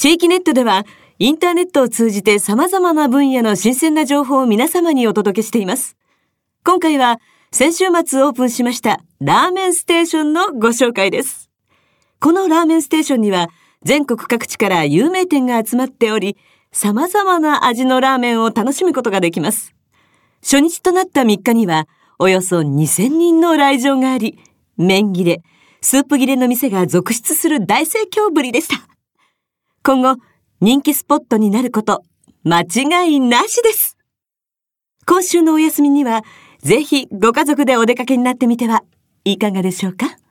地域ネットではインターネットを通じて様々な分野の新鮮な情報を皆様にお届けしています。今回は先週末オープンしましたラーメンステーションのご紹介です。このラーメンステーションには全国各地から有名店が集まっており、様々な味のラーメンを楽しむことができます。初日となった3日にはおよそ2000人の来場があり、麺切れ、スープ切れの店が続出する大盛況ぶりでした。今後、人気スポットになること、間違いなしです。今週のお休みには、ぜひご家族でお出かけになってみてはいかがでしょうか。